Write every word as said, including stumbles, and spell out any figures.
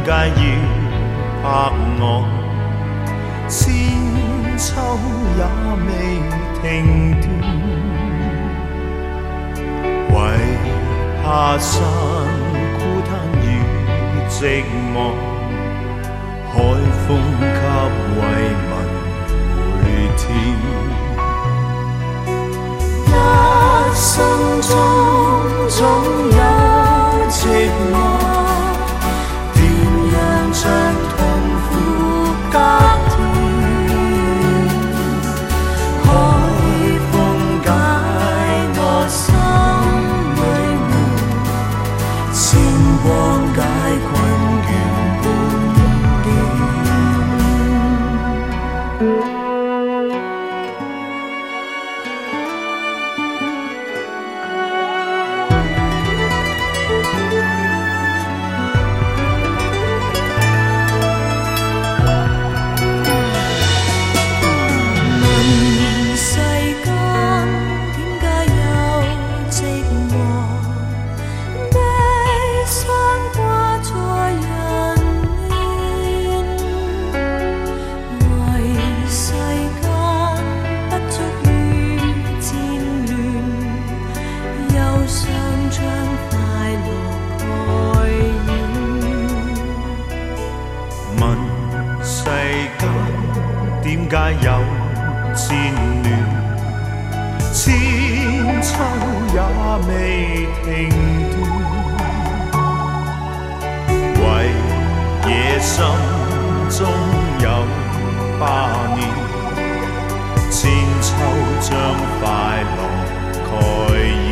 解要拍我？千秋也未停斷，為怕山孤單與寂寞，海風給慰問回天。一生中總有寂寞，點樣將痛苦隔斷？海風解我心裏悶，星光解困倦半點。點解有戰亂？千秋也未停斷，為野心中有霸念，千秋將快樂蓋